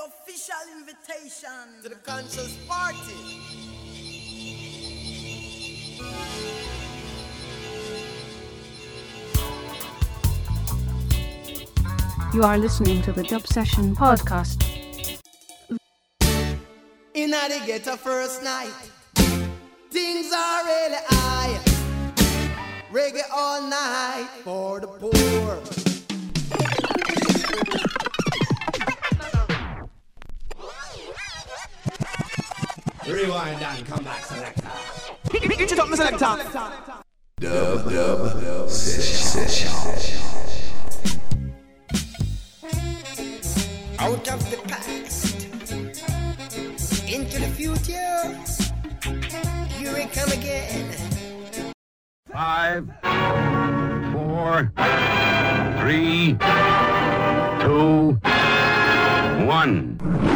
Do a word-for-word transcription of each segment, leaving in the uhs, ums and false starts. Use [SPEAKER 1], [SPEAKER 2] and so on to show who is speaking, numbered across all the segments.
[SPEAKER 1] official invitation
[SPEAKER 2] to the conscious party.
[SPEAKER 3] You are listening to the Dub Session Podcast.
[SPEAKER 2] In a get a first night, things are really high. Reggae all night for the poor.
[SPEAKER 4] Rewind and come back, selector.
[SPEAKER 5] Get it up, my selector.
[SPEAKER 6] Dub, dub, dub, session, session.
[SPEAKER 2] Out of the past, into the future, here we come again.
[SPEAKER 7] Five, four, three, two, one.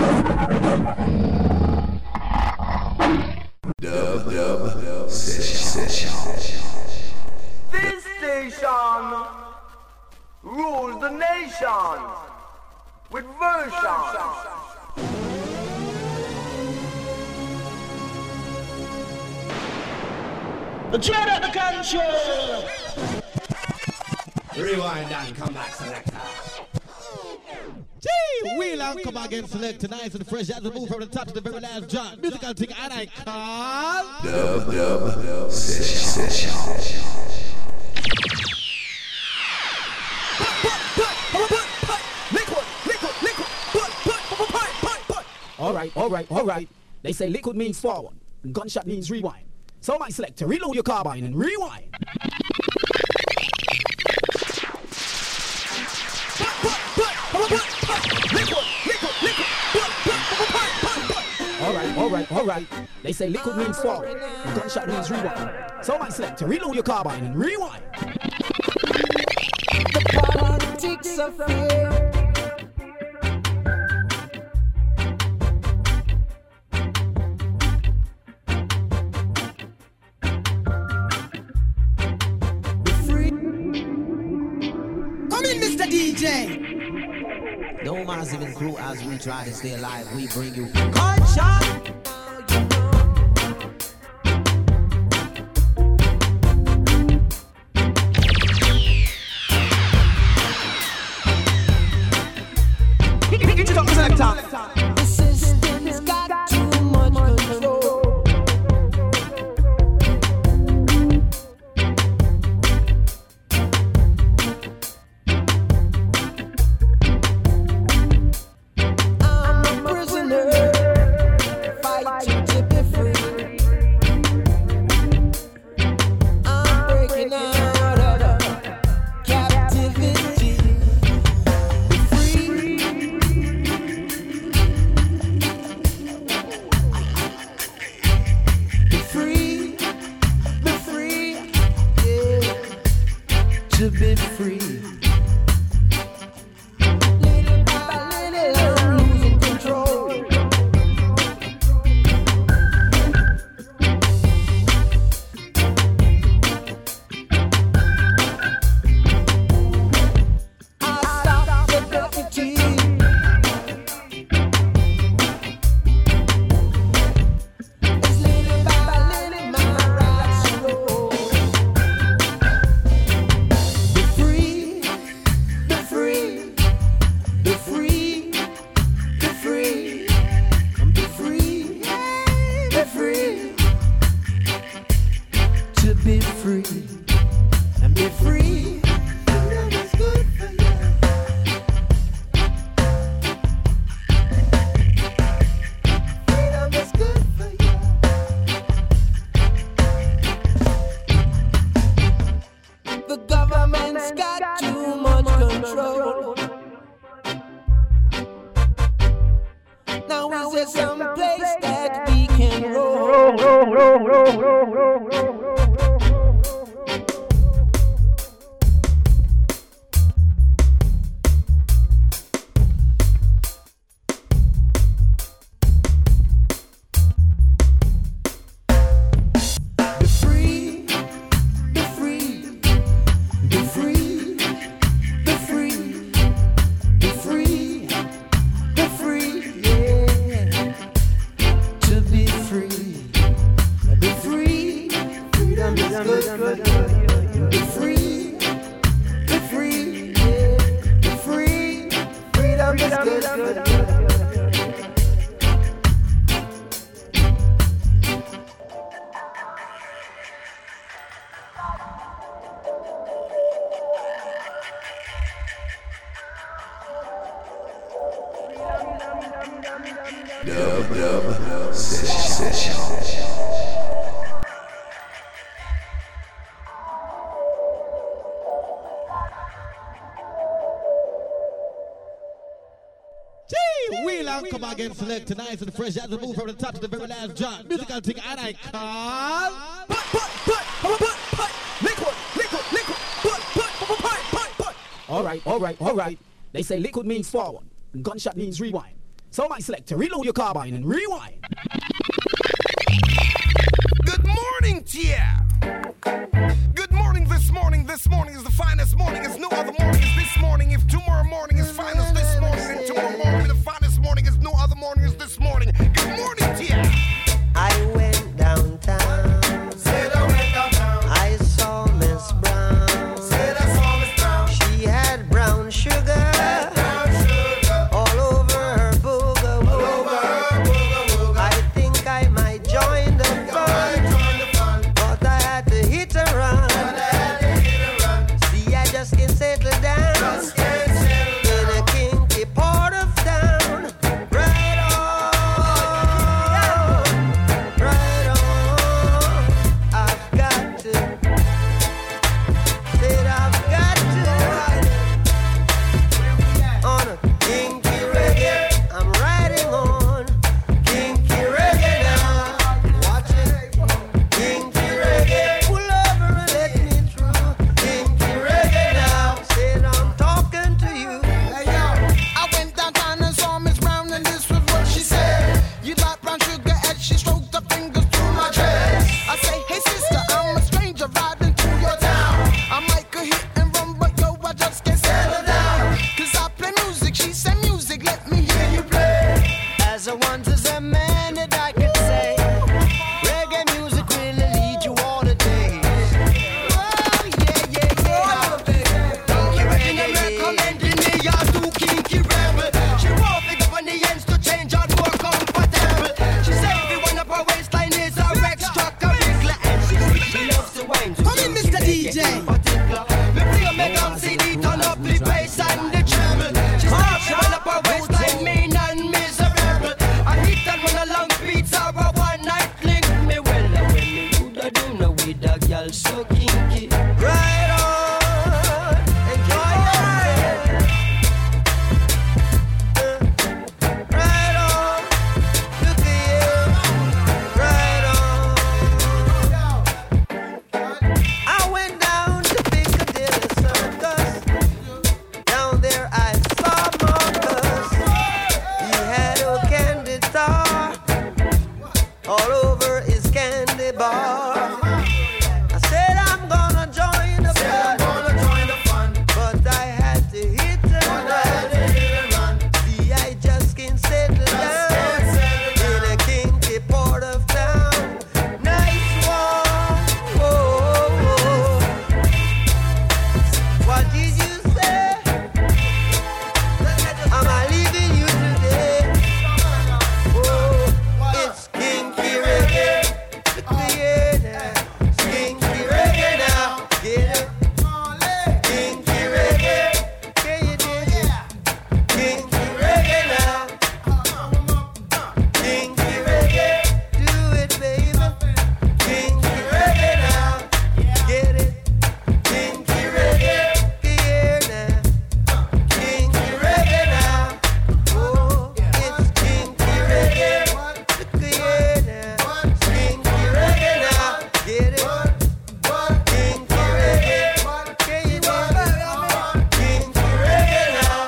[SPEAKER 6] Dub, dub, dub, session, session.
[SPEAKER 5] This station rules the nation with version. Turn up the control.
[SPEAKER 4] Rewind and come back, selector.
[SPEAKER 8] Gee, wheel and come again, select tonight and fresh as we move from the top to the very last drop. Musical thing and I call
[SPEAKER 6] Dub, dub, dub, session, session.
[SPEAKER 9] All right, all right, all right. They say liquid means forward, and gunshot means rewind. So my selector, reload your carbine and rewind. All right, all right, all right. They say liquid means forward, and gunshot means rewind. So my selector, reload your carbine and rewind.
[SPEAKER 2] The politics of fear. D J.
[SPEAKER 4] No massive and crew as we try to stay alive, we bring you
[SPEAKER 2] Gunshot.
[SPEAKER 5] Get it up, my selector.
[SPEAKER 2] The system's got too much control. Free,
[SPEAKER 6] Dub Dub Session. Session.
[SPEAKER 8] Wheel and come again, select tonight and fresh as the move from the top to the very last drop. Musical thing and I call.
[SPEAKER 9] Put, put, put, put, put, put, liquid, liquid, liquid, put, put, put, put, put, put. All right, all right, all right. They say liquid means forward, and gunshot means rewind. So my selector, reload your carbine and rewind.
[SPEAKER 10] Good morning, Tia. Good morning this morning. This morning is the finest morning. As no other morning is this morning. If tomorrow morning is fine as this morning, then tomorrow morning the finest morning is no other morning is this morning. Good morning, Tia.
[SPEAKER 2] I went downtown.
[SPEAKER 10] Said I went downtown.
[SPEAKER 2] I saw Miss Brown.
[SPEAKER 10] Said I saw Miss Brown.
[SPEAKER 2] She had brown sugar.
[SPEAKER 10] Brown sugar.
[SPEAKER 2] All over her booga wooga.
[SPEAKER 10] All over her booga wooga.
[SPEAKER 2] I think I might join the fun,
[SPEAKER 10] Join the fun.
[SPEAKER 2] but I had to hit and run.
[SPEAKER 10] But I had to hit and run.
[SPEAKER 2] See, I just can't settle down
[SPEAKER 10] Just can't settle
[SPEAKER 2] in a
[SPEAKER 10] down.
[SPEAKER 2] kinky part of town. Right on, right on. I've got to, said I've got to, on a kinky reggae. I'm riding on kinky reggae now. Watch it, kinky reggae. Pull over and let me through. Kinky reggae now. Said I'm talking to you.
[SPEAKER 10] Hey yo, I went downtown and saw Miss Brown and this was what she said. You like brown sugar as she stroked her fingers through my dress. I say, hey sister, I'm a stranger riding through your town. I might could hit and run, but yo, I just can't settle down. Cause I play music, she said music, let me hear you play.
[SPEAKER 2] As a one to the man that I could say, reggae music really lead you all the days. Oh yeah, yeah, yeah.
[SPEAKER 10] Kinky reggae, recommending me, y'all do kinky rebel. She won't pick up on the ends to change out more comfortable. She said every one of her waistline is a extracurricular, and she she loves to wine.
[SPEAKER 2] Come in, Mister D J.
[SPEAKER 10] Me play a mega C D, turn up the bass and the treble. She said she run up her waistline, mean and miserable. I hit and run along beats or a one night fling. Me well, when me woulda do now with a girl so kinky.
[SPEAKER 2] Right on, enjoy yourself. Uh, right on, look at you. Right on. I went down to Piccadilly Circus. Down there I saw Marcus. He had a candy tar all over his candy bar. I said I'm gonna join the
[SPEAKER 10] I'm
[SPEAKER 2] fun,
[SPEAKER 10] gonna join the fun.
[SPEAKER 2] but I had to hit and
[SPEAKER 10] But I had to
[SPEAKER 2] run.
[SPEAKER 10] hit and run.
[SPEAKER 2] See, I just can't settle down
[SPEAKER 10] can't settle
[SPEAKER 2] in a kinky part of town. Nice one. Whoa, whoa. What did you say? Am I leaving you today? Oh, it's kinky reggae. Yeah, now. It's kinky reggae now. Get it? Kinky reggae. Can you dig it? Kinky reggae now. Kinky reggae. Do it, baby. Kinky reggae now. Get it? Kinky reggae. Here now. Kinky reggae now. Oh, it's kinky reggae. Look here now. Kinky reggae now. Get it? Kinky reggae. Can you dig it? Kinky reggae now.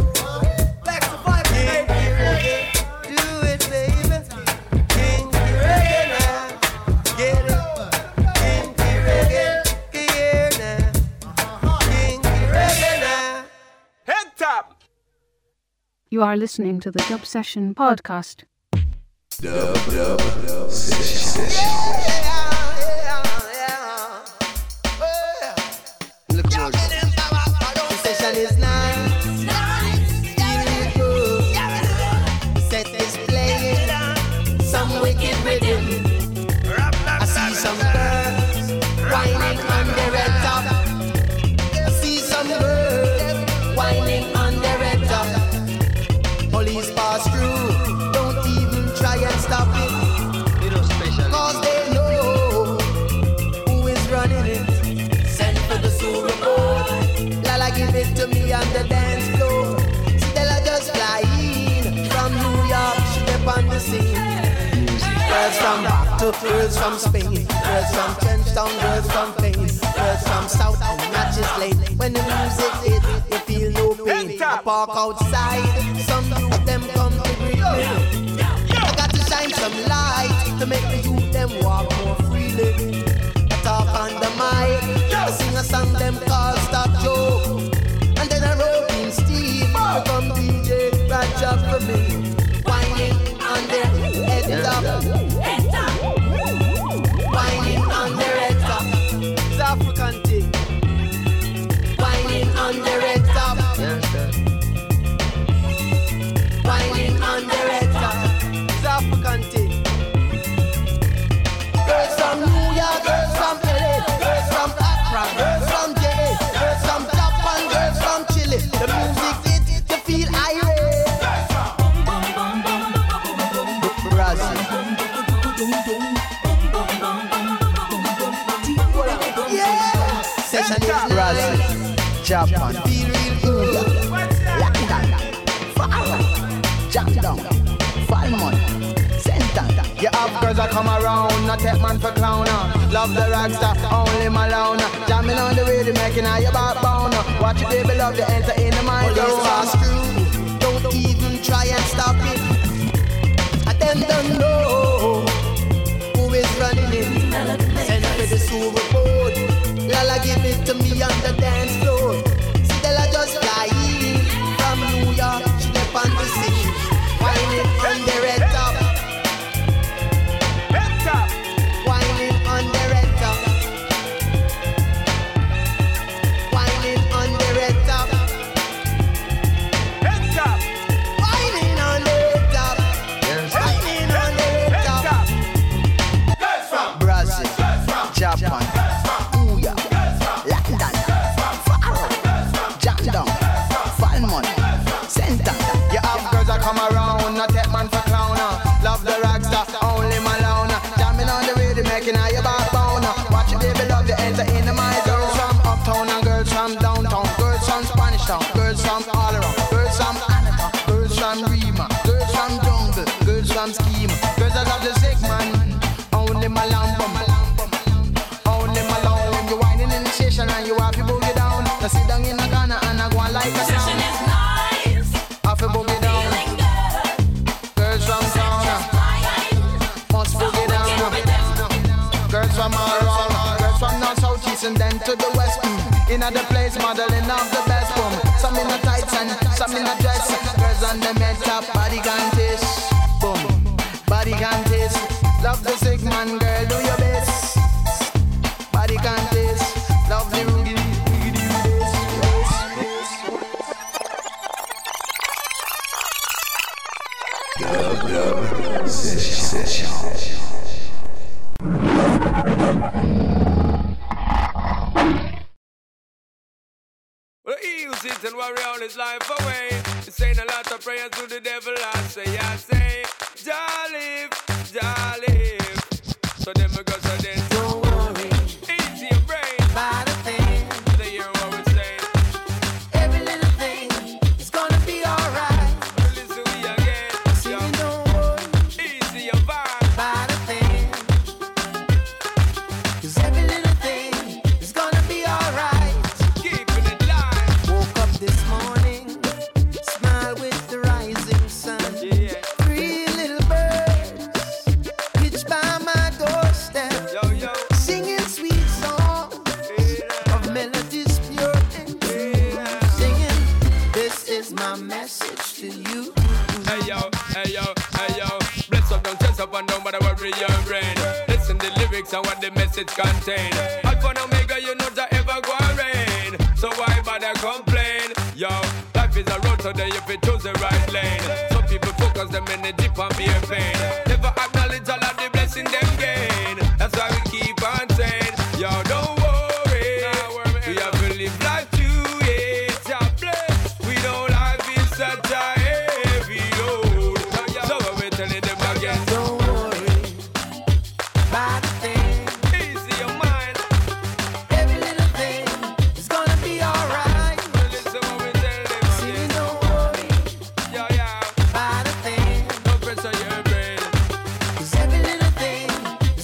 [SPEAKER 2] Kinky reggae. Do it, baby. Kinky reggae now. Get it? Kinky reggae. Here now. Kinky reggae now.
[SPEAKER 10] Head top.
[SPEAKER 3] You are listening to the Dub Session podcast.
[SPEAKER 6] Dub Dub Session. Session.
[SPEAKER 2] Look, George. The session is nice. Feeling good. Set is playing some wicked rhythm. I see some girls whining on the red top. I see some girls whining on the red top. Police pass through, don't even to girls from Spain, girls from Trenchtown, girls from Spain, girls from South and Natchez Lane. When the music hit, you feel no pain. I park outside, some youth them come to greet me. I got to shine some light to make the youth them walk more freely. I talk on the mic, I sing a song them called Stop Joe, and then I roll in Steve, become D J, right up for me. Whining on their head top, head top. Whining on their head top, it's African thing. Whining on their head top, whining on their head top, it's African thing. Girls from New York, girls from L A, girls from Accra, girls from J A, girls from Japan, girls from Chile. The music hit, you feel irate. Yeah, session is Brazil, Japan, feel real good. London, far, jam down, Falmouth, Center.
[SPEAKER 11] You have girls that come around, not take man for clown. Love the rock star, only Malone. Jamming on the rhythm, making all your backbone. Watch your baby love to enter in the mind.
[SPEAKER 2] Police fast through, don't even try and stop it. I them don't know who is running it. Send for the silver board. Lala give it to me on the dance floor. Stella just fly in from New York. She left on the scene, whining on the red top. Red top. Whining on the red top. Whining on the red top. Red top. Whining on the red top. Whining on the red top. Girls from Brazil, Japan, New York, London, Faro, Jamdown, Falmouth, Center.
[SPEAKER 11] You have girls that come around, not take man for clown. Love the rock star, only Malone. Jamming on the rhythm, making all your backbone. Watch your baby love you enter in the mind. Girls from uptown and girls from downtown, girls from Spanish Town, girls from all around, girls from Anata, girls from Rima, girls from Jungle, girls from Schema, girls that love the sick man, only Malone. Only Malone. You whining in the station and you have to boogie down. Now sit down in the corner and I go on like a sound.
[SPEAKER 12] Is nice.
[SPEAKER 11] Have to boogie down. Girls from town must boogie down. Girls from all around, girls from north, south, east and then to the west. Mm. In other place, modeling of the best boom. Some in the tights and some in the dress. Girls on the med top, body contest. Boom, body contest. Love the sick man, girl, do your best. Body contest, love the rugged, rugged,
[SPEAKER 6] Dub Dub Session. Session.
[SPEAKER 13] Well, he who sits and worry all his life away. He's saying a lot of prayers to the devil. I say, I say, Jah live, Jah live. So then we go, so then
[SPEAKER 2] don't worry.
[SPEAKER 13] Easy your brain.
[SPEAKER 2] By the thing.
[SPEAKER 13] They hear what we're saying.
[SPEAKER 2] Every little thing is gonna be alright.
[SPEAKER 13] Listen we again.
[SPEAKER 2] Singing don't worry.
[SPEAKER 13] Easy your vibe.
[SPEAKER 2] By the thing. 'Cause every little thing is gonna be alright.
[SPEAKER 13] Keeping it live.
[SPEAKER 2] Woke up this morning, smile with the rising sun.
[SPEAKER 13] Yeah.
[SPEAKER 2] Three little birds pitched by my doorstep.
[SPEAKER 13] Yo, yo.
[SPEAKER 2] Singing sweet songs of melodies pure and true. Singing, this is my message to you.
[SPEAKER 13] Hey yo, hey yo, hey yo. Bless up, don't stress up and don't bother worry your brain. Listen the lyrics and what the message contain. Alpha and Omega, you know that ever go rain. So why bother complain? Yo, life is a road today if you choose the right lane. Some people focus them energy on beer pain. Never acknowledge all of the blessing them gain. That's why we keep on saying, yo, don't worry. We have to live life to it. Jah bless. We don't life is such a heavy load. So we're telling them again,
[SPEAKER 2] Don't worry. By the thing.
[SPEAKER 13] easy your mind.
[SPEAKER 2] Every little thing is gonna be alright.
[SPEAKER 13] Listen what we tell them
[SPEAKER 2] Singing
[SPEAKER 13] again.
[SPEAKER 2] don't worry.
[SPEAKER 13] Yeah, yeah.
[SPEAKER 2] By the thing.
[SPEAKER 13] Don't pressure your brain.
[SPEAKER 2] 'Cause every little thing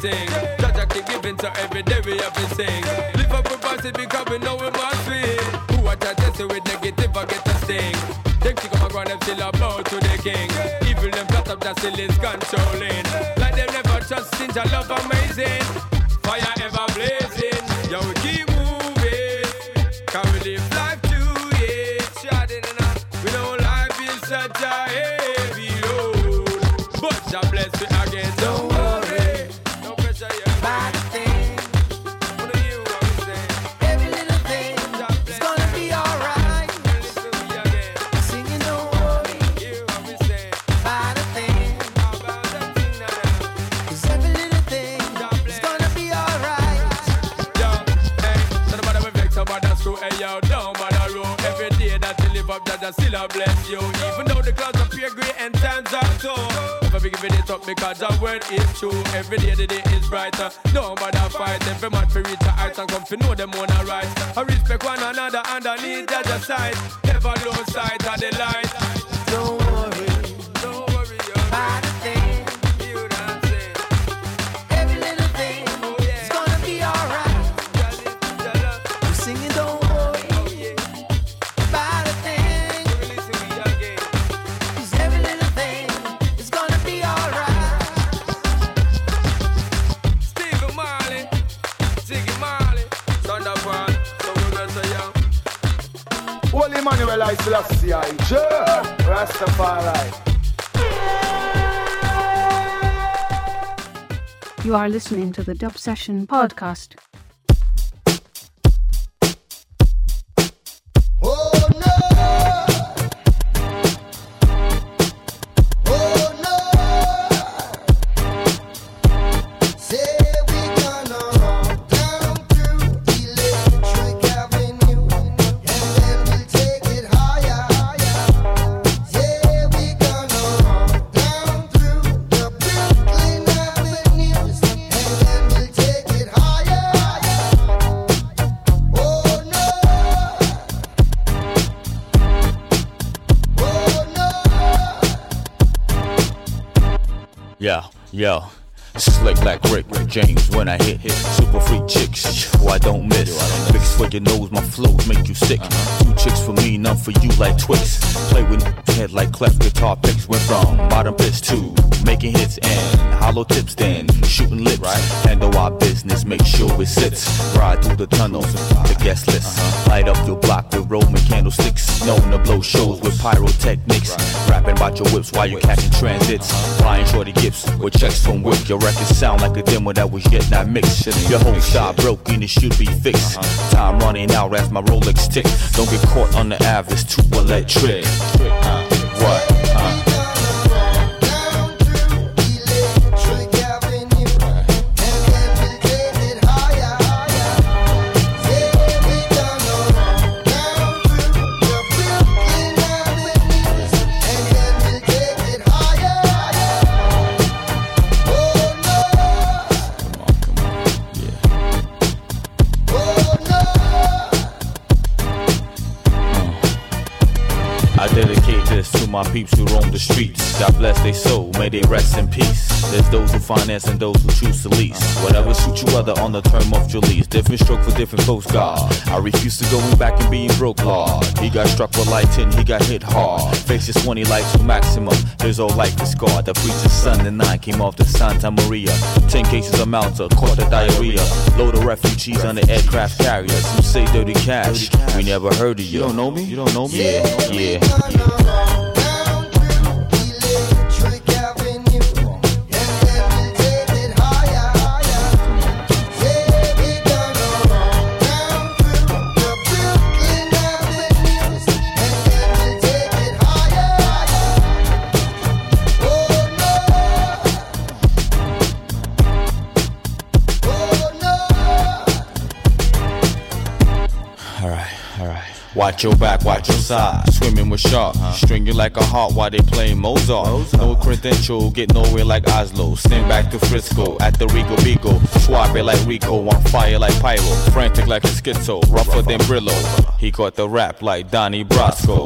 [SPEAKER 13] thing. Judge keep giving so every day we have to sing. Live up with positive because we know we must win. Who are try to with negative I get a sting. Them kick up around them still a bow to the king. Evil them plot up that still is controlling. Like they never trust since I love amazing. Fire ever blazing. Yo, we keep moving. Can we live life to it? Shouting and out. We know life is such a heavy load. But God bless you again. Don't worry. No pressure, yeah.
[SPEAKER 2] Bad thing.
[SPEAKER 13] What do you want to say?
[SPEAKER 2] Every little thing is gonna be alright.
[SPEAKER 13] Listen to me again.
[SPEAKER 2] Singing, don't worry.
[SPEAKER 13] You want me say?
[SPEAKER 2] Bad thing.
[SPEAKER 13] How about that thing now?
[SPEAKER 2] Cause every little thing is gonna be alright.
[SPEAKER 13] Yo, hey, so no matter we vex about that screw, hey yo, down by the road. Every day that you live up, Jah still a bless you. Even though the clouds appear grey and times are tough, never be giving it up because the word is true. Every day the day is brighter. No matter fight, every man fi reach a height and come fi know them own a right. I respect one another underneath Jah's side. Never lose sight of the light.
[SPEAKER 2] Don't worry.
[SPEAKER 13] Don't worry, yo.
[SPEAKER 2] Bad thing.
[SPEAKER 13] You dancing.
[SPEAKER 2] Every little thing
[SPEAKER 13] Oh yeah.
[SPEAKER 2] is gonna be alright.
[SPEAKER 13] Jah live, Jah love.
[SPEAKER 2] We're singing, don't worry.
[SPEAKER 13] Oh yeah.
[SPEAKER 2] Bad thing.
[SPEAKER 13] So we listen to you again.
[SPEAKER 2] Cause every little thing is gonna be alright.
[SPEAKER 13] Stephen Marley, Ziggy Marley, Thunderbolt, so we're gonna say young.
[SPEAKER 5] Holy Emmanuel I Selassie I Jah Rastafari.
[SPEAKER 3] You are listening to the Dub Session podcast.
[SPEAKER 10] Oh no! Oh no! Say we gonna run down through Electric Avenue, and then we'll take it higher, higher. Yeah, we gonna run down through the Brooklyn Avenues, and then we'll take it higher, higher. Oh no!
[SPEAKER 12] Yeah, yeah. Slick like Rick James when I hit hit. Super freak chicks, who I don't miss. Big for your nose, my flows make you sick. Two chicks for me, none for you like Twix. Play with head like cleft guitar picks. Went from bottom pitch to making hits and hollow tips, then shooting lips. Handle our business, make sure it sits. Ride through the tunnels, the guest list. Light up your block with Roman candlesticks. Known to blow shows with pyrotechnics. Rapping about your whips while you're catching transits. Flying shorty gifts with checks from Wick. Your records sound like a demo that was yet not mixed. Your whole style broken, it should be fixed. Time running out as my Rolex tick. Don't get caught on the Ave, it's too electric. What? Uh. I dedicate this to my peeps who roam the streets. God bless their soul, may they rest in peace. There's those who finance and those who choose to lease. Whatever suits you other on the term of your lease. Different stroke for different folks, God. I refuse to going back and being broke, Lord. He got struck with lighting, he got hit hard. Faces twenty lights to maximum. His whole life is scarred. The preacher's son and nine came off the Santa Maria. Ten cases of Malta, caught the diarrhea. Load of refugees on the aircraft carriers. Some say dirty cash. We never heard of you. You don't know me? You don't know me? Yeah, yeah. Watch your back, watch your side. Swimming with sharks, string you like a heart while they playing Mozart. No credential, get nowhere like Oslo. Send back to Frisco at the Rico Beagle. Swap it like Rico, on fire like Pyro. Frantic like a schizo, rougher than Brillo. He caught the rap like Donnie Brasco.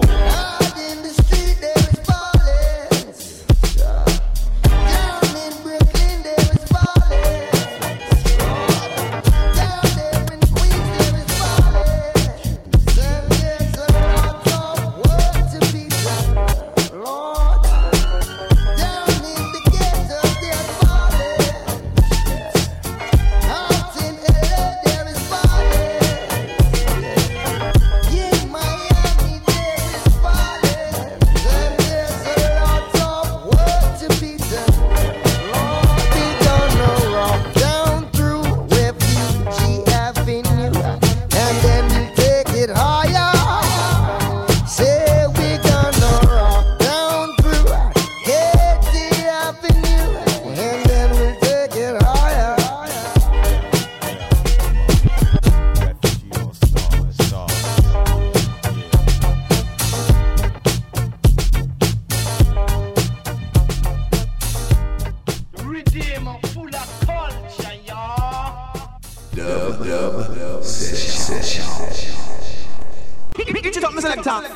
[SPEAKER 2] Get it up, Mister Selector.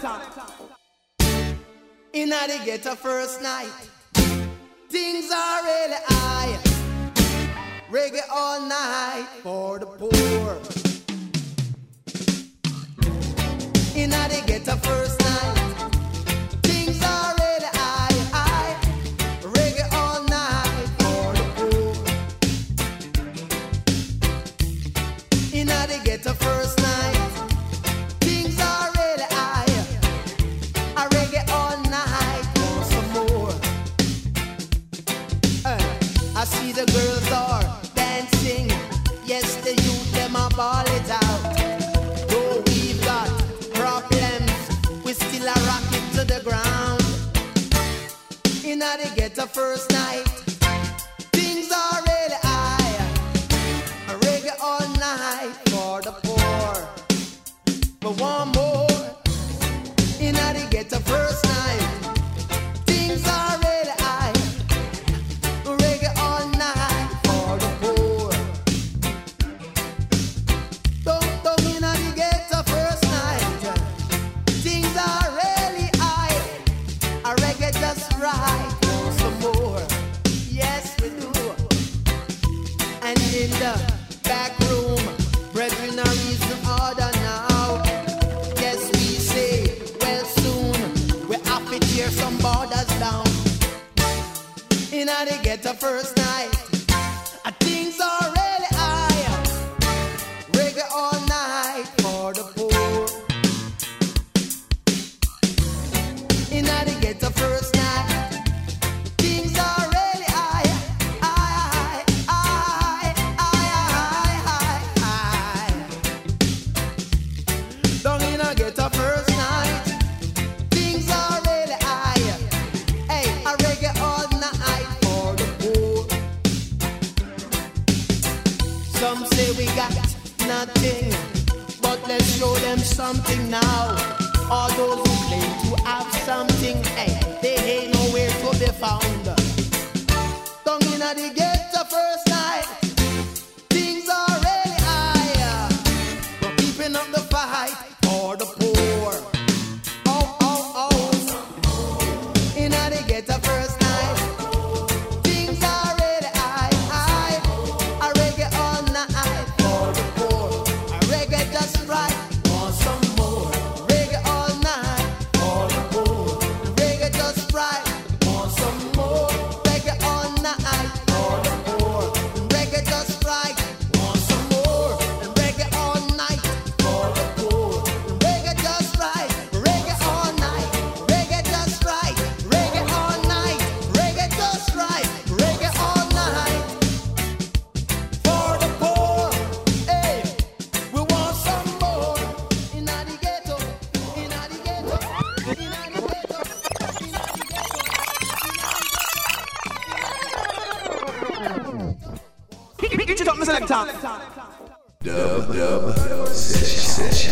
[SPEAKER 10] In the ghetto first night, things are really high. Reggae all night for the poor. In the ghetto first night, things are really high, high. Reggae all night for the poor. In the ghetto first night, things are really high. A reggae all night for some more. Uh, I see the girls are dancing. Yes, the youth them a ball it out. Though we've got problems, we still a rock it to the ground. In the ghetto first night, things are really high. A reggae all night for the poor. But one more. In the ghetto first night, things are really high. Reggae all night for the poor. Don't, don't in the ghetto first night, things are really high. A reggae just right for some more. Yes, we do. And in the back room, brethren are reason order now. Yes, we say, well soon, we have to tear some borders down. In the ghetto first night, uh, things are really high. Reggae all night for the poor. In the ghetto first night, things are really high. High, high, high, high, high, high. Down in the ghetto first night, things are really high. Hey, a reggae all night for the poor. Some say we got nothing, but let's show them something now. All those who claim to have something, hey, they ain't nowhere to be found. Down in the ghetto first night, things are really high. We're keeping up the fight for the poor. Oh, oh, oh. In the ghetto first night, things are really high, high. A reggae all night for the poor. A reggae just right, want some more. Reggae all night for the poor. Reggae just right, want some more. Reggae all night for the poor. Reggae just right, want some more. Reggae all night for the poor. Reggae just right, reggae all night. Reggae just right, reggae all night. Reggae just right, reggae all night for the poor. Hey, we want some more. In the ghetto, in the ghetto, in the ghetto, in the
[SPEAKER 2] Get it up, Mister Selector.
[SPEAKER 6] Dub, dub, session, session.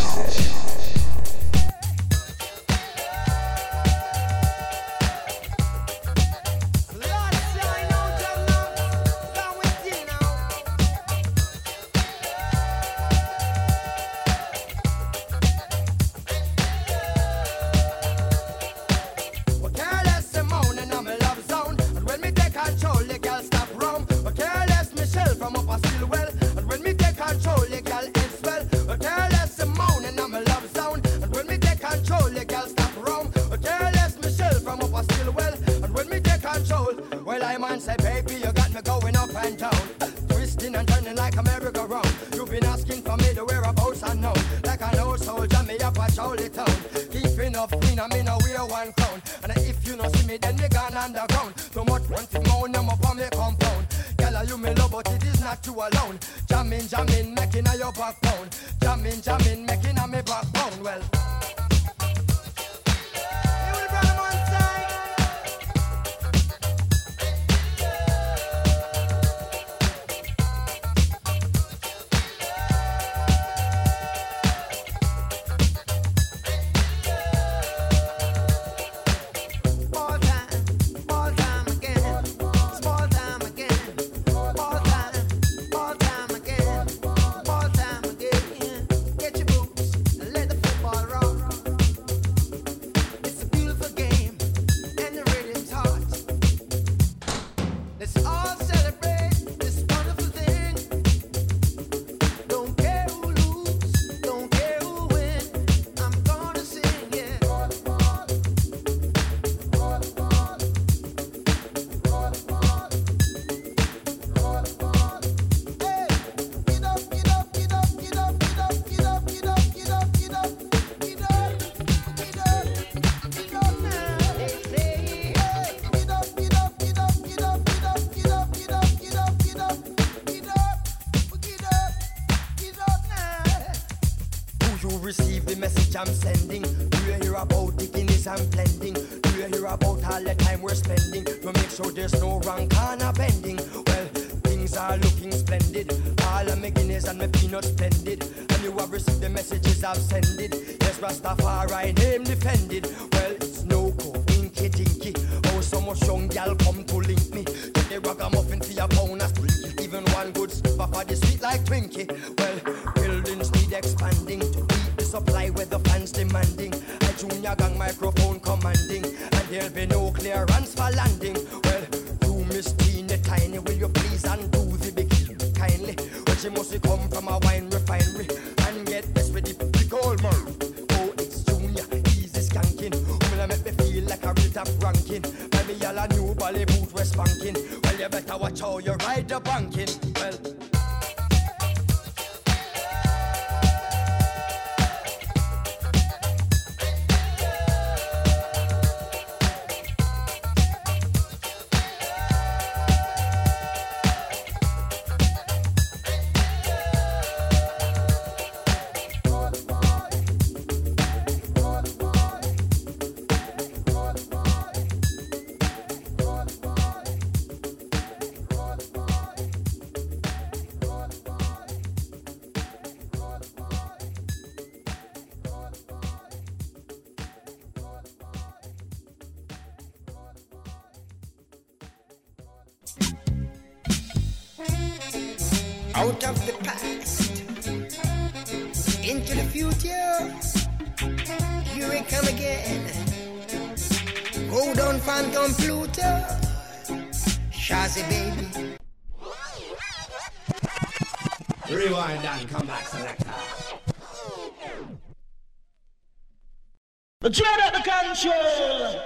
[SPEAKER 10] Well, careless the morning, I'm a love zone. And when me take control, the girl stop roam. Well, careless Michelle from up a still well. And when me take control, the girl is well. Well, careless the morning, I'm a love zone. And when me take control, the girl stop roam. Well, careless Michelle from up a still well. And when me take control, well, I man say, baby, you got me going up and down. Twisting and turning like a merry-go-round. You've been asking for me to whereabouts unknown. Like an old soldier, me up a jolly town. Keeping up clean, I mean, I wear one crown. And if you don't see me, then me gone underground. Too much wanting moan, I'm up on me compound. Girl, you me love, but it is not you alone. Jamming, jamming, making a your backbone. Jamming, jamming, making a me backbone. Well, you will run them on side. All time, all time again. Small time again. All time, all time again. All time again.
[SPEAKER 14] you receive the message I'm sending? Do you hear about the Guinness I'm blending? Do you hear about all the time we're spending to make sure there's no wrong corner bending? Well, things are looking splendid. All of my Guinness and my peanuts splendid. And you have received the messages I've sended. Yes, Rastafari name defended. Well, it's no go, inky dinky. Oh, so much young gal come to link me. Get the ragamuffin for your pound of stinky. Even one good snipper for the sweet like Twinkie. Well, buildings need expanding to meet the supply where the fans demanding. A junior gang microphone commanding. And there'll be no clearance for landing. Well, you Miss Tina Tiny, will you please undo the bikini kindly? Well, she must come from a wine refinery. And get this with the big old man. Oh, it's Junior, easy skanking. Will make me feel like a real top ranking. Maybe y'all a new Bollywood West banking. Well, you better watch how you ride the banking. Well,
[SPEAKER 10] out of the past into the future. Here we come again. Go down Phantom Pluto, Shazzy baby.
[SPEAKER 4] Rewind and come back, selector.
[SPEAKER 15] Dread at the control.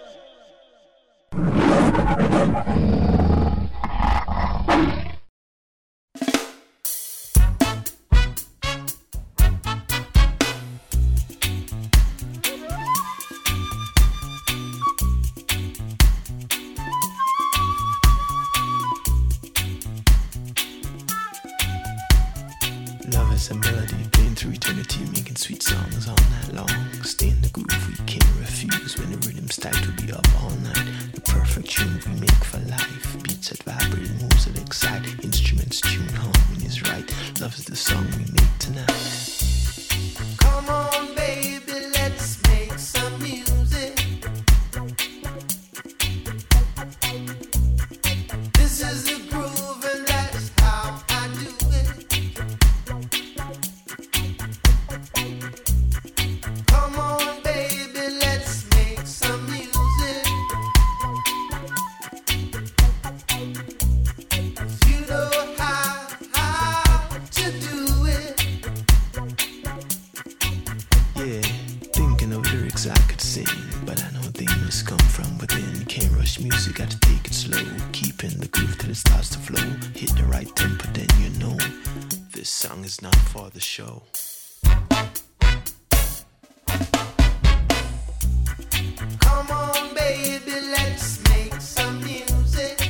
[SPEAKER 16] Love is a melody playing through eternity, making sweet songs all night long. Stay in the groove, we can't refuse. When the rhythm's tight, we'll be up all night. The perfect tune we make for life. Beats that vibrate, moves that excite. Instruments tune, harmony's right. Love is the song we make tonight.
[SPEAKER 10] Come on, baby, let's make some music. This is the groove, and that's how I do it. Come on, baby, let's make some music. You know how, how to do it.
[SPEAKER 16] Yeah, thinking of lyrics I could sing, but I know they must come from within. Can't rush music, got to take it slow. Keeping the groove till it starts to flow. Hit the right tempo, then you know this song is not for the show.
[SPEAKER 10] Come on, baby, let's make some music.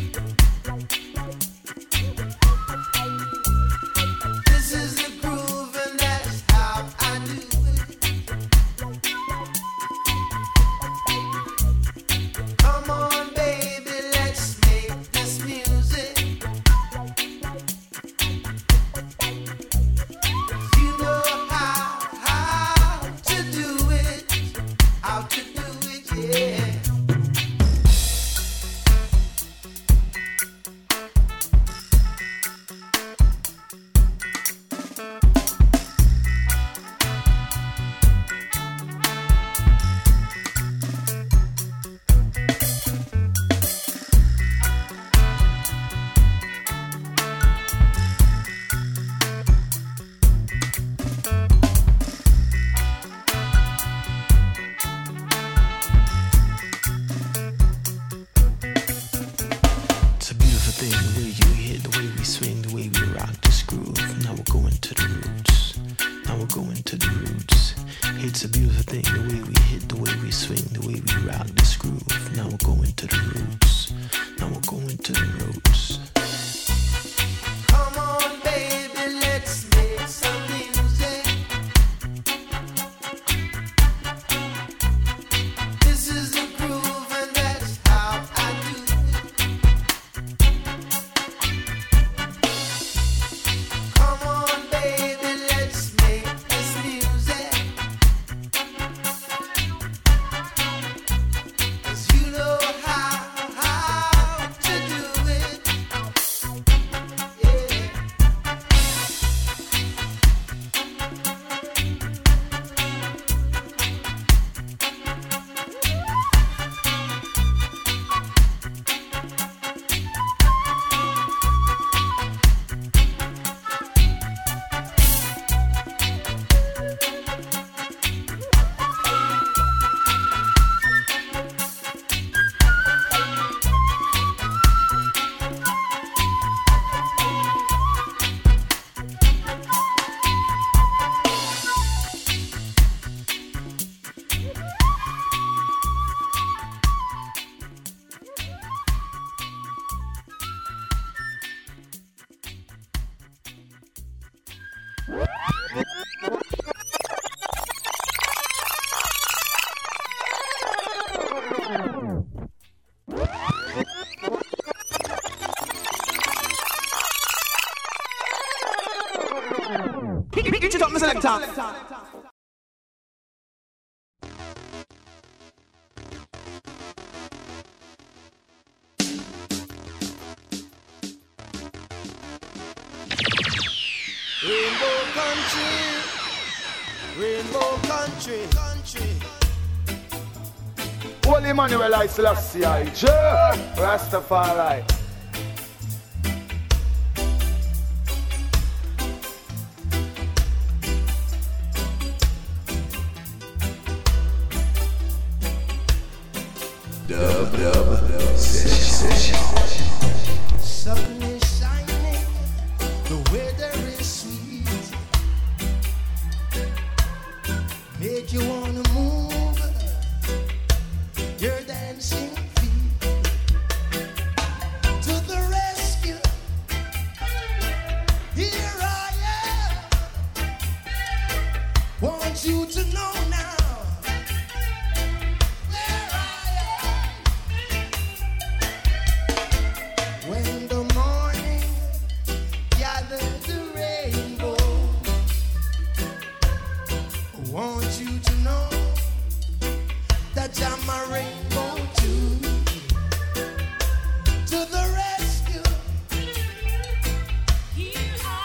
[SPEAKER 10] This is the groove, and that's how I do it. Come on, baby, let's make this music. You know how, how to do it, how to do it, yeah.
[SPEAKER 16] It's a beautiful thing, the way you hit, the way we swing, the way we rock this groove. Now we're going to the roots. Now we're going to the roots. It's a beautiful thing, the way we hit, the way we swing, the way we rock this groove. Now we're going to the roots. Now we're going to the roots.
[SPEAKER 10] Come on, baby, let's make some music.
[SPEAKER 9] it up, my selector.
[SPEAKER 2] Rainbow country, rainbow country, country.
[SPEAKER 5] Holy Emmanuel I Selassie I, Rastafari.
[SPEAKER 6] Dub, dub, dub, session, session.
[SPEAKER 10] Sun is shining, the weather is sweet. Make you wanna move your dancing feet to the rescue. Here I am. Want you to know now. When the morning gathers the rainbow, I want you to know that I'm a rainbow too. To the rescue, here I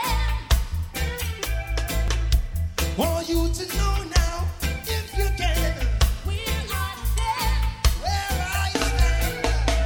[SPEAKER 10] am. Want you to know now, if you can, where I stand, where I stand.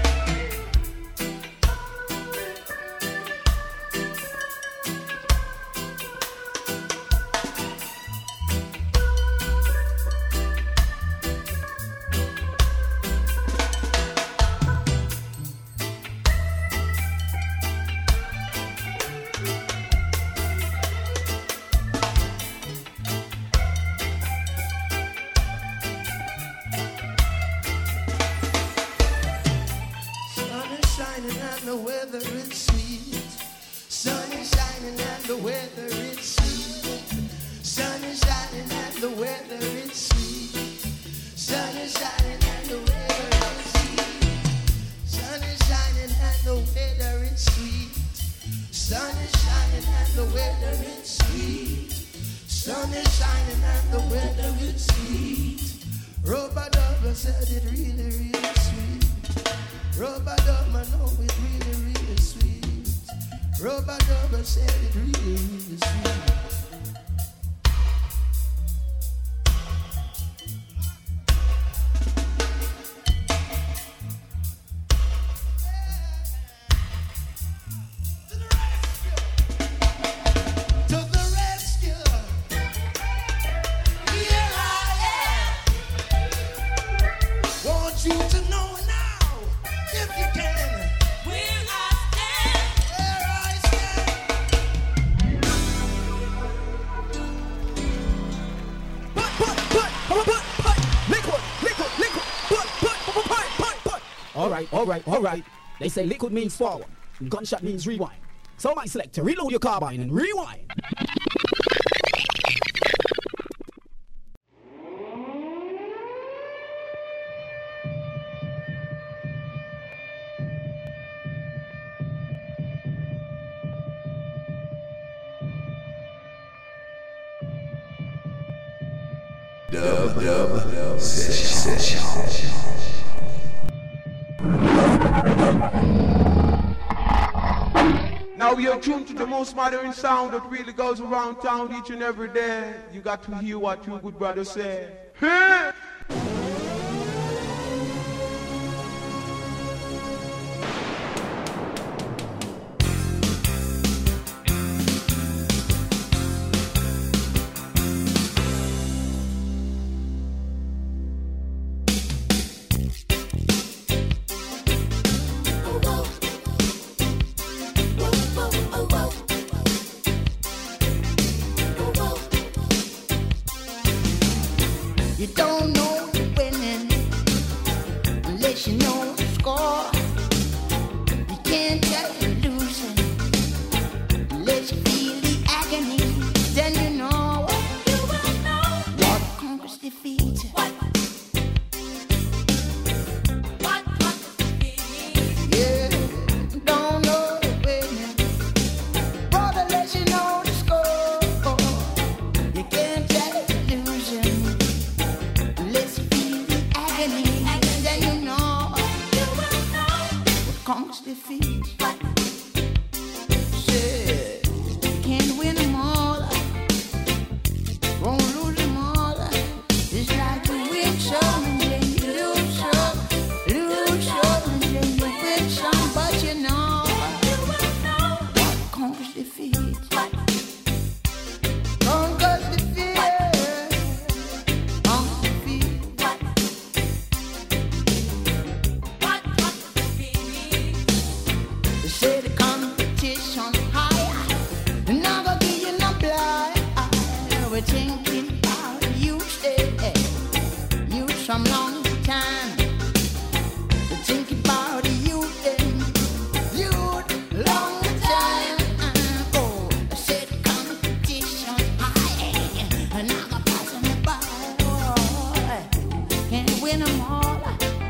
[SPEAKER 10] Sun is shining and the weather is sweet. Sun is shining and the weather is sweet. Sun is shining and the weather is sweet. Sun is shining and the weather is sweet. Sun is shining and the weather is sweet. Sun is shining and the weather is sweet. Sun is shining and the weather is sweet. Rubber Dubber said it really, really sweet. Rubber Dubber know it really, really sweet. Rubber Dubber said it really, really sweet. To the rescue, here I am. Want you to know now, if you can, where I stand, where I stand. Put, put, put, put, put, put, liquid, liquid, liquid, put, put, put, put, put, put.
[SPEAKER 9] All right, all right, all right. They say liquid means forward, and gunshot means rewind. So my selector, reload your carbine and rewind.
[SPEAKER 6] Dub, dub, dub, session, session.
[SPEAKER 17] Now we are tuned to the most modern sound that really goes around town each and every day. You got to hear what your good brother said. Hey!
[SPEAKER 10] You don't know won't lose them all. It's like you win some and then you lose some, lose some and then you win some, but you know what conquers defeat. Conquers defeat. Conquers defeat. They say the competition higher, and I'm gonna give you no blind. We're thinking about you, stay you some long time. We're thinking about you, you long time. Oh, I said the competition high, and I'm gonna pass them by. Can't win them all,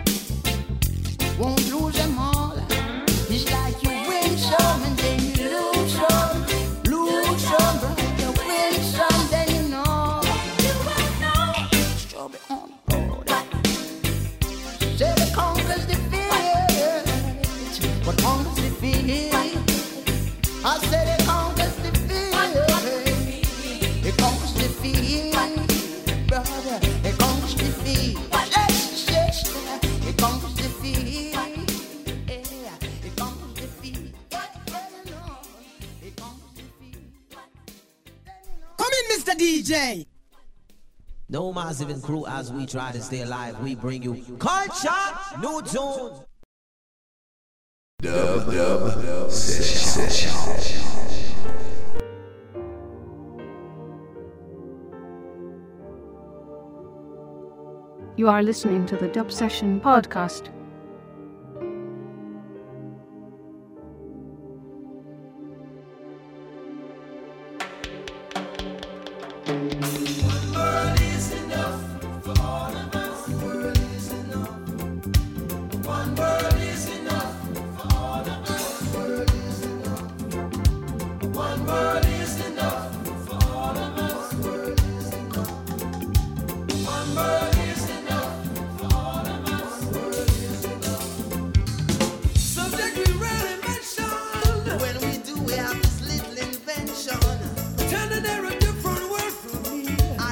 [SPEAKER 10] won't lose them all. It's like you win some and then you lose some, lose some, but you win some, then you know. Strawberry on board. Say the conquers defeat. What conquers defeat? I say the conquers defeat. It conquers defeat, brother. It conquers defeat. Yes, yes, it conquers defeat. It conquers defeat.
[SPEAKER 1] Come in, Mister D J.
[SPEAKER 2] No massive and crew as we try to stay alive. We bring you culture, new tunes.
[SPEAKER 6] Dub, dub, session. session.
[SPEAKER 3] You are listening to the Dub Session podcast.
[SPEAKER 10] Subject we really mention. When we do, we have this little invention. Pretending they're a different word from me. I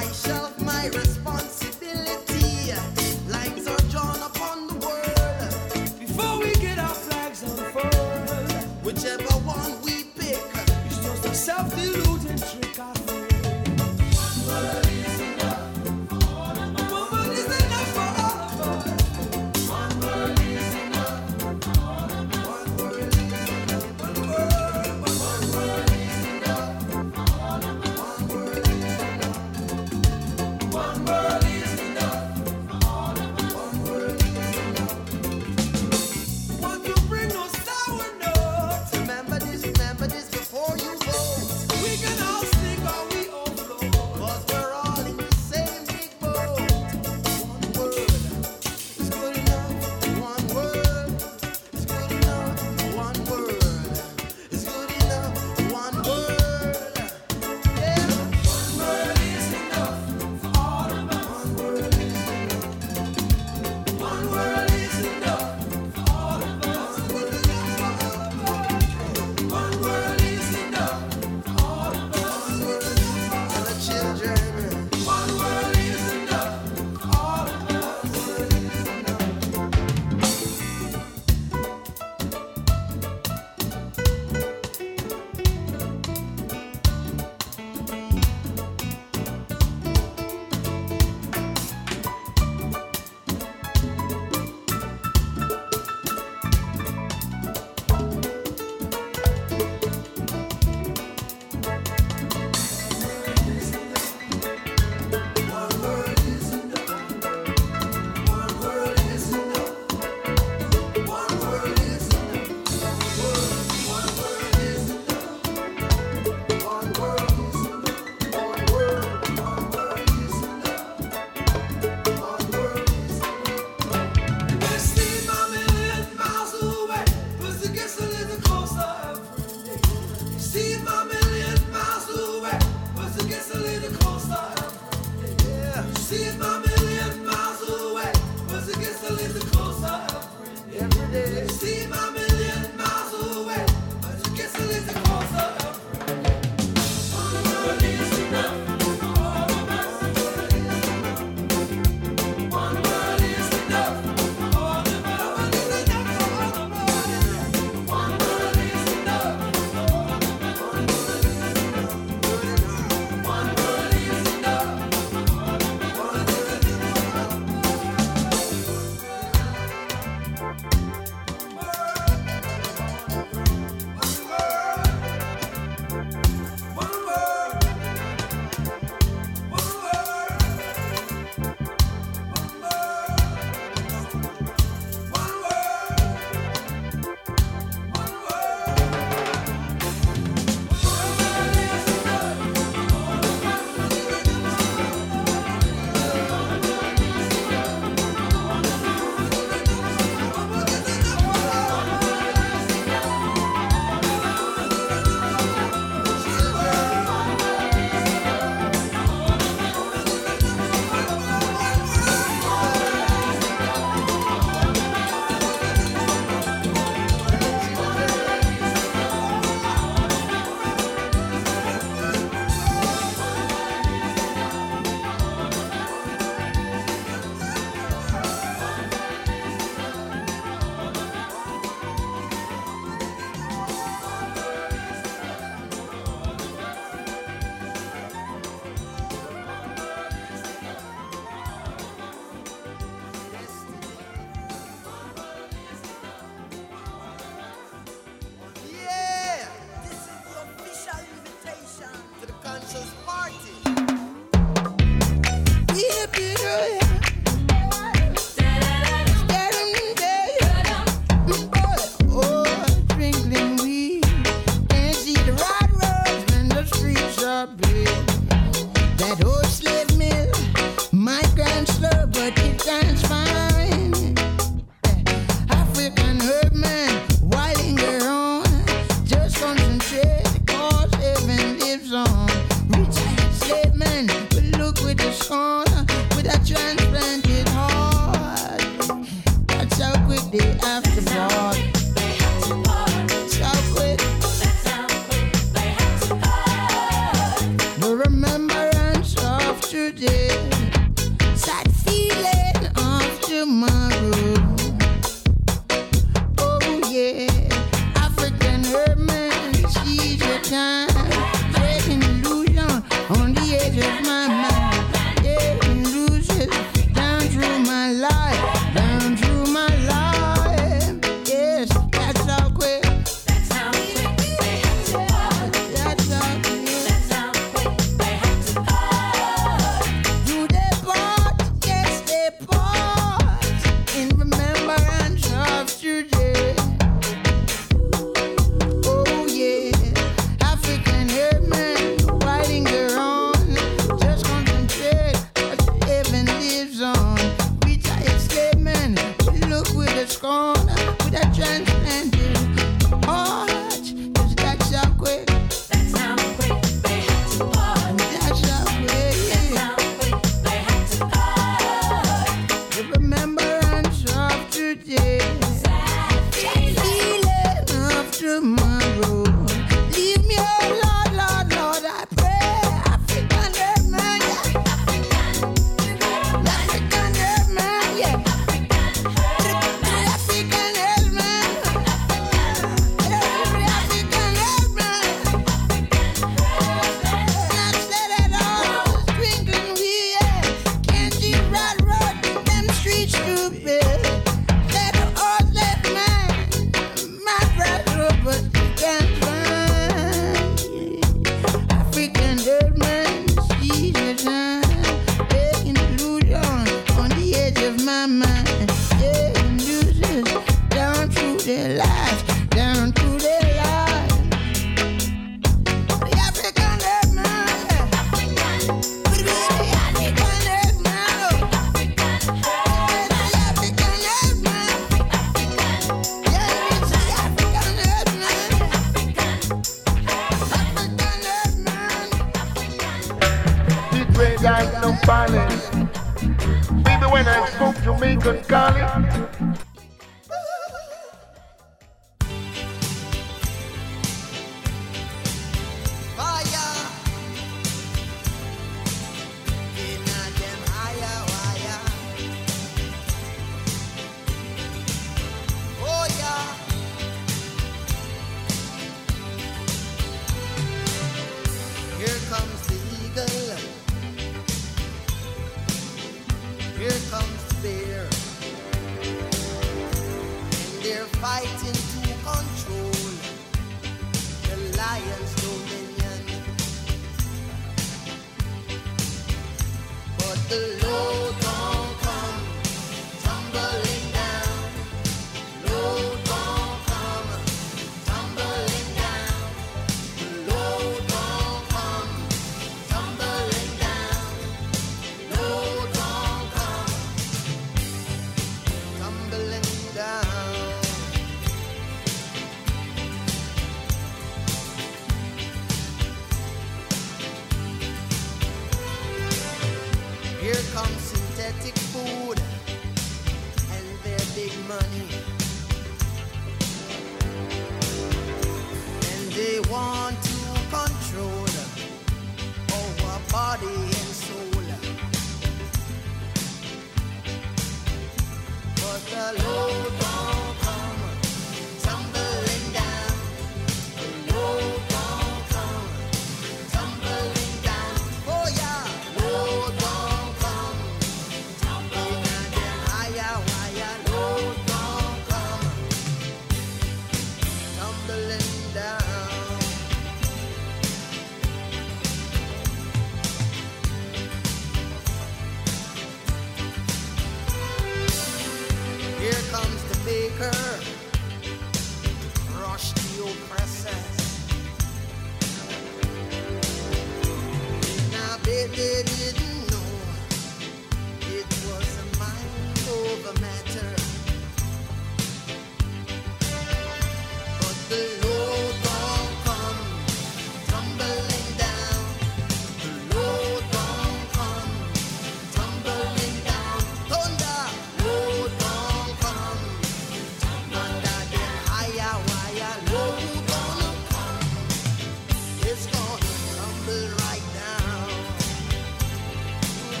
[SPEAKER 10] Oh yeah, Lord, don't come tumbling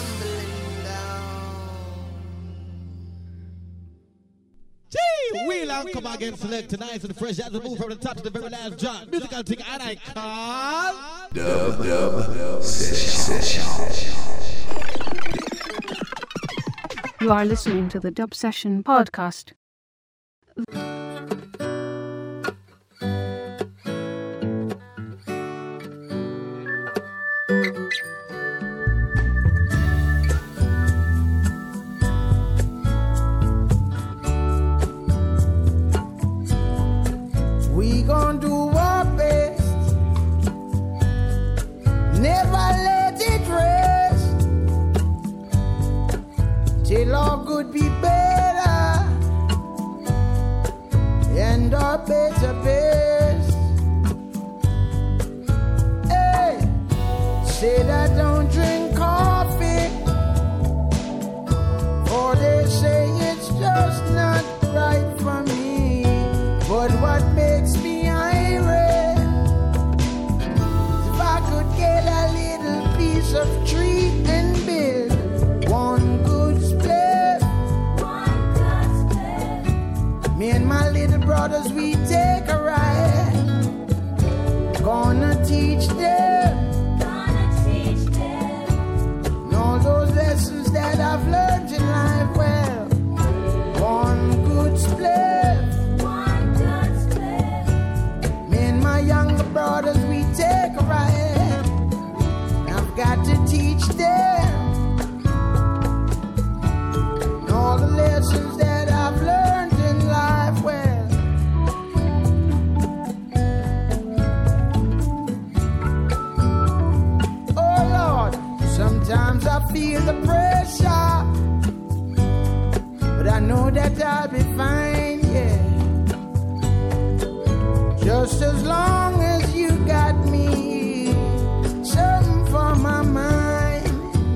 [SPEAKER 11] tumbling down.
[SPEAKER 8] Gee, Wheel and come again, select tonight and fresh as we move from the top to the very last drop. Musical thing and I call
[SPEAKER 6] Dub Dub Session.
[SPEAKER 3] You are listening to the Dub Session podcast.
[SPEAKER 11] We gon' do our best, never let it rest, till all good be better, and our better best. Hey, said I don't drink coffee, or they say it's just not right for me. But what makes me irate is if I could get a little piece of tree and build one good split. One good split. Me and my little brothers, we take a ride. Gonna teach them. Gonna teach them. And all those lessons that I've learned in life. Well, one good split. Younger brothers, we take a ride. I've got to teach them all the lessons that I've learned in life. Well, oh Lord, sometimes I feel the pressure, but I know that I'll be fine, yeah. Just as long as you got me, something for my mind.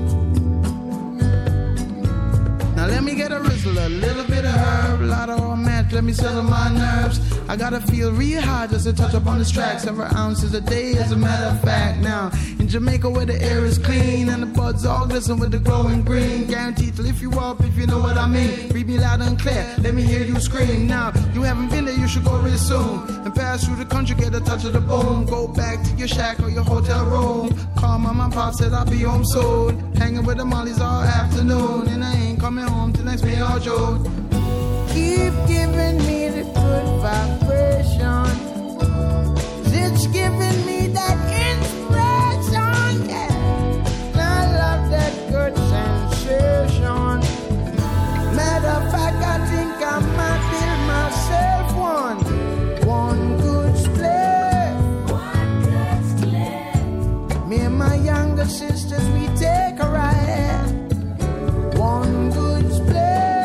[SPEAKER 11] Now let me get a rizzle, a little bit of herb, a lot of old match, let me settle my nerves. I gotta feel real hard just to touch up on this track. Several ounces a day, as a matter of fact. Now, in Jamaica where the air is clean and the buds all glisten with the glowing green, guaranteed to lift you up if you know what I mean. Read me loud and clear, let me hear you scream. Now, you haven't been there, you should go real soon. And pass through the country, get a touch of the boom. Go back to your shack or your hotel room. Call mama and pop, said I'll be home soon. Hanging with the mollies all afternoon. And I ain't coming home till next May or June. Keep giving me the good vibration. It's giving me that inspiration, yeah. I love that good sensation. Matter of fact, I think I might build myself one. One good split. One good split. Me and my younger sisters, we take a ride. One good split.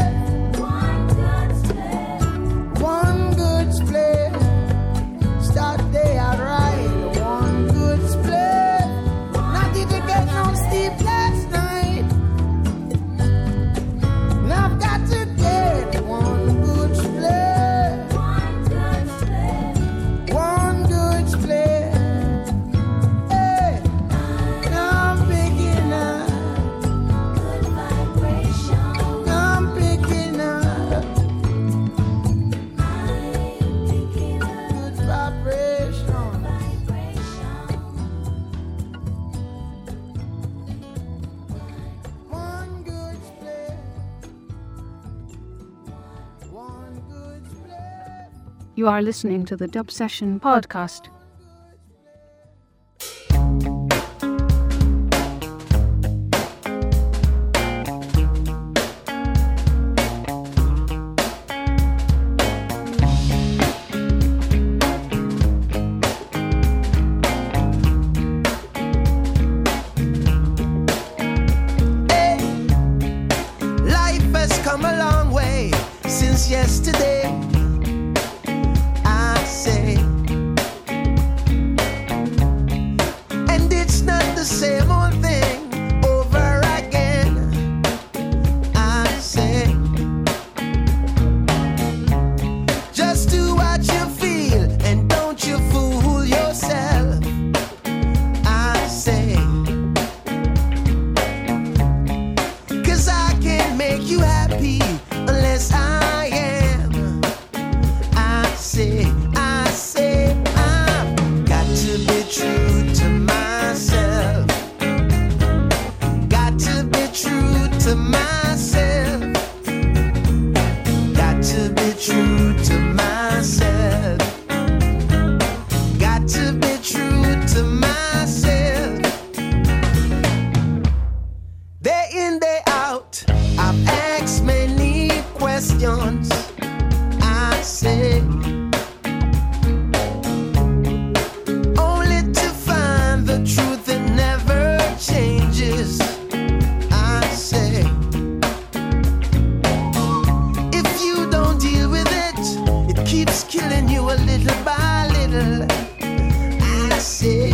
[SPEAKER 3] You are listening to the Dub Session podcast.
[SPEAKER 2] Yesterday, I say, and it's not the same old thing over again. I say, just do what you feel and don't you fool yourself. I say, to myself. Got to be true to myself. Got to be true to myself. Day in, day out, I've asked many questions. I say, only to find the truth that never changes. I say, if you don't deal with it, it keeps killing you a little by little. I say,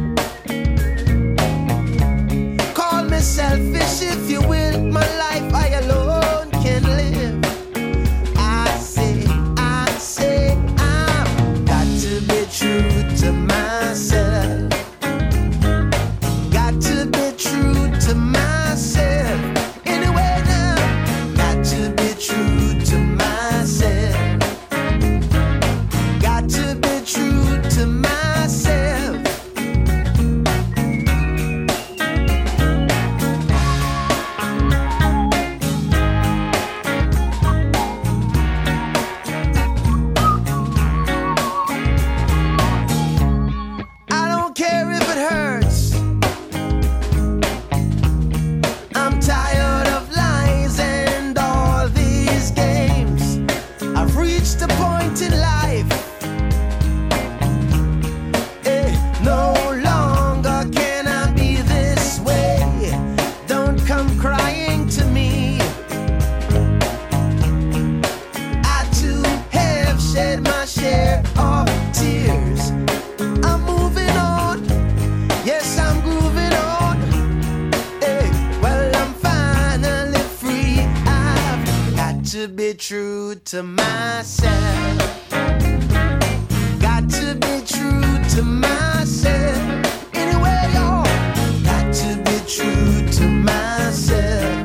[SPEAKER 2] call me selfish if you will, my life I alone can live. I say, I say, I've got to be true to myself. Got to be true to myself. Anyway now, got to be true to myself. Got to be true to myself. I don't care if it hurts. I'm tired of lies and all these games. I've reached a point in life. Eh, no longer can I be this way. Don't come crying to me. I too have shed my share of tears. I'm moving on. Yes, I'm grooving on. Hey, well, I'm finally free. I've got to be true to myself. Got to be true to myself. Anyway, y'all, got to be true to myself.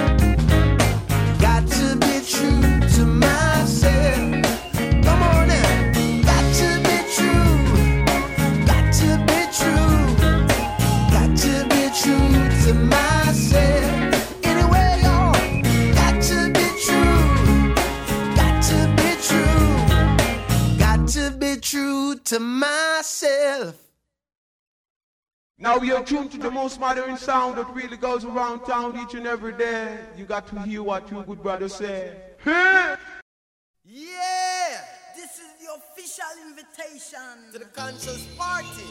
[SPEAKER 2] Got to be true to myself. Come on now. Got to be true. Got to be true. Got to be true to myself. Anyway, y'all, got to be true. Got to be true. Got to be true to myself.
[SPEAKER 17] Now you're tuned to the most modern sound that really goes around town each and every day. You got to hear what your good brother said. Huh?
[SPEAKER 10] Yeah, this is the official invitation to the conscious party.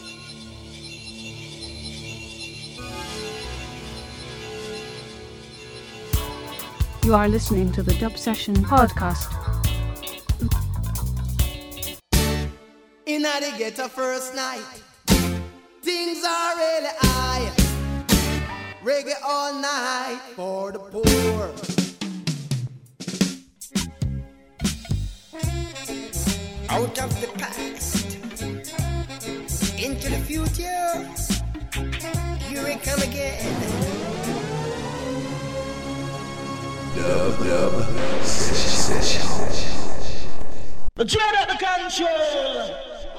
[SPEAKER 3] You are listening to the Dub Session Podcast.
[SPEAKER 2] In a they get a first night. Things are really high. Reggae all night for the poor.
[SPEAKER 10] Out of the past, into the future, here we come again.
[SPEAKER 6] Dub, dub, session, session.
[SPEAKER 15] Dread at the control.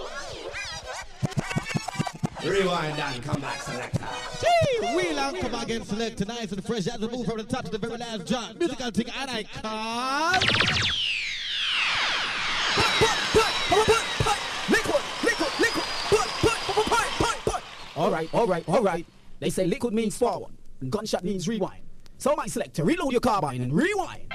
[SPEAKER 4] Rewind and come back, selector.
[SPEAKER 8] Gee, wheel and come again, select nice and fresh as we move from the top to the very last drop. Musical thing, and I call.
[SPEAKER 9] Liquid, liquid, liquid, put, put, put, put, put, put. All right, all right, all right. They say liquid means forward, and gunshot means rewind. So my selector, reload your carbine and rewind.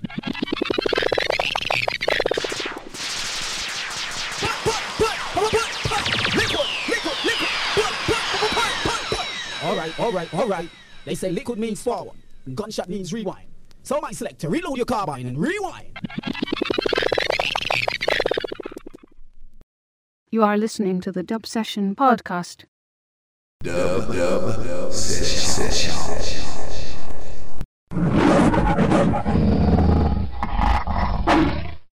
[SPEAKER 9] All right, all right, all right. They say liquid means forward, and gunshot means rewind. So my selector, reload your carbine and rewind.
[SPEAKER 3] You are listening to the Dub Session Podcast.
[SPEAKER 6] Dub, dub, dub, session, session.